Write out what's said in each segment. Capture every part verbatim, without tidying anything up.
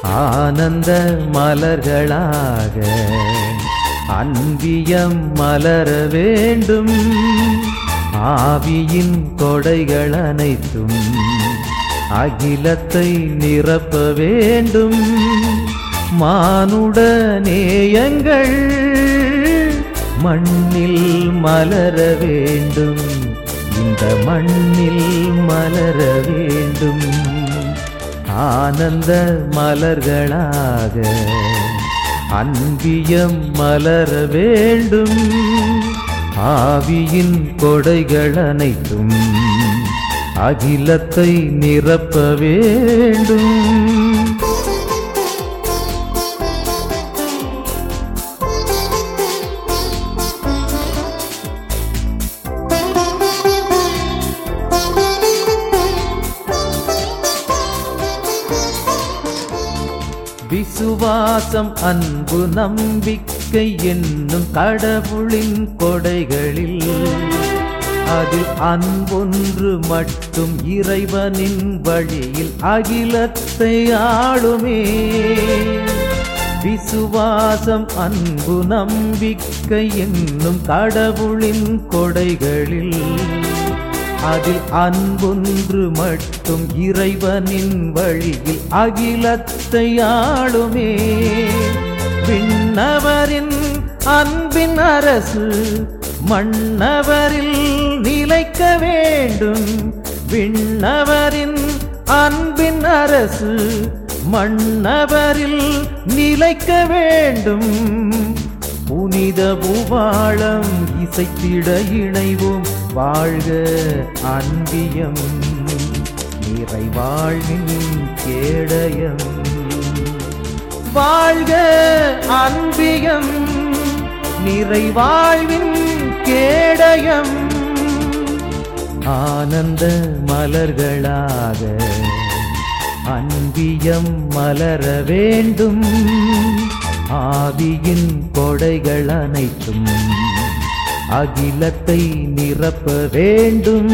ஆனந்த மலர்களாக அன்பியம் மலர வேண்டும். ஆவியின் கொடைகள் அனைத்தும் அகிலத்தை நிரப்ப வேண்டும். மானுட நேயங்கள் மண்ணில் மலர வேண்டும். இந்த மண்ணில் மலர வேண்டும். ஆனந்த மலர்களாக அன்பியம் மலர வேண்டும். ஆவியின் கொடைகள் அனைத்தும் அகிலத்தை நிரப்ப வேண்டும். விசுவாசம், அன்பு, நம்பிக்கை என்னும் கடவுளின் கொடைகளில் அதில் அன்பொன்று மட்டும் இறைவனின் வழியில் அகிலத்தை ஆளுமே. விசுவாசம், அன்பு, நம்பிக்கை என்னும் கடவுளின் கொடைகளில் அதில் அன்பொன்று மட்டும் இறைவனின் வழியில் அகிலத்தை ஆளுமே. விண்ணவரின் அன்பின் அரசு மன்னவரில் நிலைக்க வேண்டும். விண்ணவரின் அன்பின் அரசு மன்னவரில் நிலைக்க வேண்டும். புனித பூவாளம் இசைத்திட இணைவோம். வாழ்க அன்பியம் நிறைவாழ்வின் கேடயம். வாழ்க அன்பியம் நிறைவாழ்வின் கேடயம். ஆனந்த மலர்களாக அன்பியம் மலர வேண்டும். ஆவியின் கொடைகள் அனைத்தும் அகிலத்தை நிரப்ப வேண்டும்.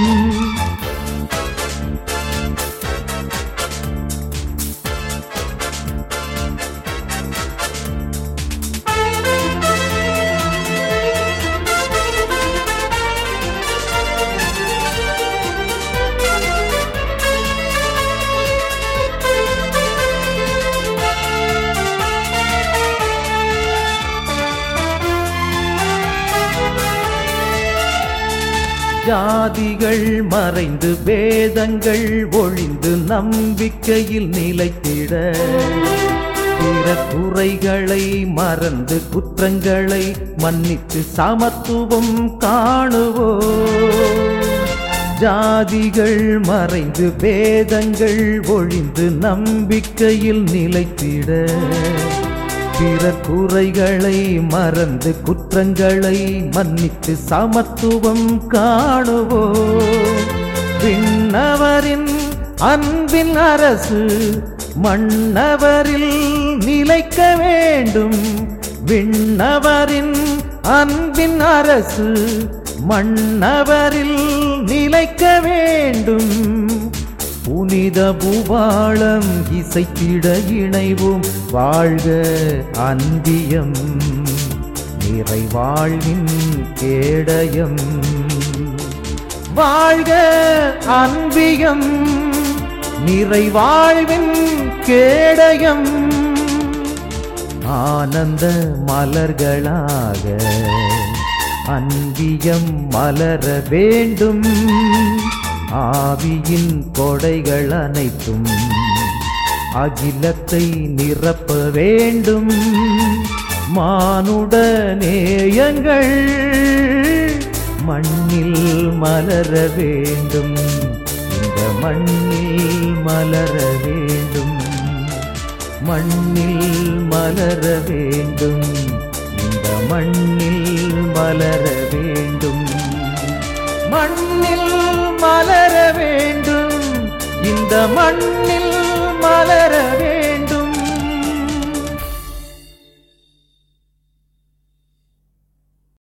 ஜாதிகள் மறைந்து வேதங்கள் ஒழிந்து நம்பிக்கையில் நிலைத்திட பிற குறைகளை மறந்து குற்றங்களை மன்னித்து சமத்துவம் காணுவோம். ஜாதிகள் மறைந்து வேதங்கள் ஒழிந்து நம்பிக்கையில் நிலைத்திட பிற குறைகளை மறந்து குற்றங்களை மன்னித்து சமத்துவம் காணுவோம். விண்ணவரின் அன்பின் அரசு மன்னவரில் நிலைக்க வேண்டும். விண்ணவரின் அன்பின் அரசு மன்னவரில் நிலைக்க வேண்டும். புனித பூவாளம் இசைத்திட இணைவோம். வாழ்க அன்பியம் நிறைவாழ்வின் கேடயம். வாழ்க அன்பியம் நிறைவாழ்வின் கேடயம். ஆனந்த மலர்களாக அன்பியம் மலர வேண்டும். ஆவியின் கொடைகள் அனைத்தும் அகிலத்தை நிரப்ப வேண்டும். மானுட நேயங்கள் மண்ணில் மலர வேண்டும். இந்த மண்ணில் மலர வேண்டும். மண்ணில் மலர வேண்டும். இந்த மண்ணில் மலர வேண்டும். மண்ணில் மலர வேண்டும். இந்த மண்ணில்